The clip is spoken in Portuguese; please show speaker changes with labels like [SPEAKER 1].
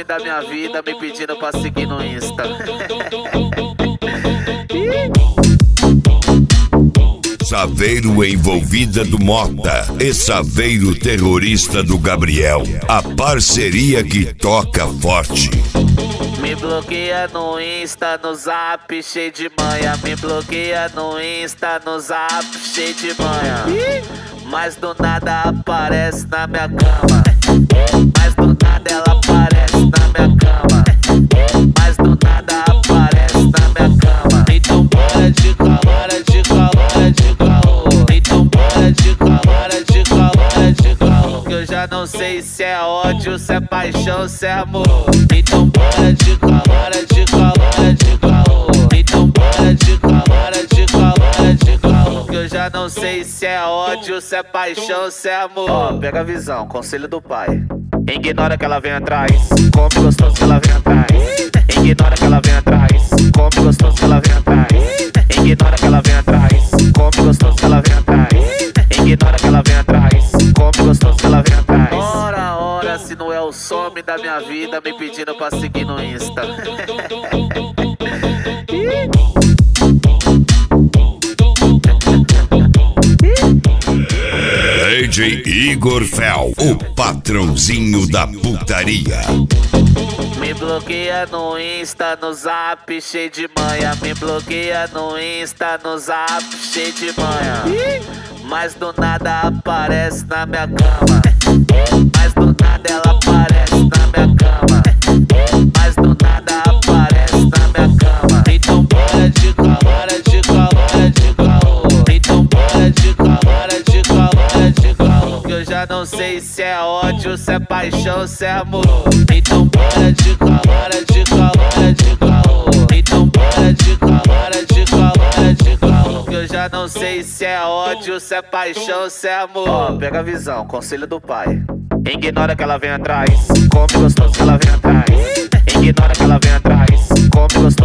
[SPEAKER 1] da minha vida me pedindo pra seguir no Insta.
[SPEAKER 2] Saveiro envolvida do Mota e Saveiro terrorista do Gabriel. A parceria que toca forte.
[SPEAKER 1] Me bloqueia no Insta, no Zap, cheio de manha. Me bloqueia no Insta, no Zap, cheio de manha. Mas do nada aparece na minha cama. Mas do nada ela aparece na minha cama. Mas do nada aparece na minha cama. Então bora de calor, bora de calor, bora de calor. Então bora de calor, bora de calor, bora de calor. Que eu já não sei se é ódio, se é paixão, se é amor. Então bora de calor, bora de calor, bora de calor. Então bora de calor, bora de calor, bora de calor. Que eu já não sei se é ódio, se é paixão, se é amor. Ó, pega a visão, conselho do pai. Ignora que ela vem atrás, come gostoso que ela vem atrás. Ignora que ela vem atrás, come gostoso que ela vem atrás. Ignora que ela vem atrás, come gostoso que ela vem atrás. Ignora que ela vem atrás, come gostoso que ela vem atrás. Ora, ora, se não é o some da minha vida me pedindo pra seguir no Insta.
[SPEAKER 2] DJ Igor Fel, o patrãozinho da putaria.
[SPEAKER 1] Me bloqueia no Insta, no Zap, cheio de manha. Me bloqueia no Insta, no Zap, cheio de manha. Mas do nada aparece na minha cama. Mas do nada ela aparece na minha cama. Mas do nada aparece na minha cama. Então bora de calor, bora de calor, bora de calor. Então bora de calor, bora de calor, bora de calor. Que eu já não sei se é ódio, se é paixão, se é amor. Então bora de calor, bora de calor, bora de calor. Então bora de calor, bora de calor, bora de calor. Que eu já não sei se é ódio, se é paixão, se é amor. Ó, pega a visão, conselho do pai. Ignora que ela vem atrás, come gostoso que ela vem atrás. Ignora que ela vem atrás, come gostoso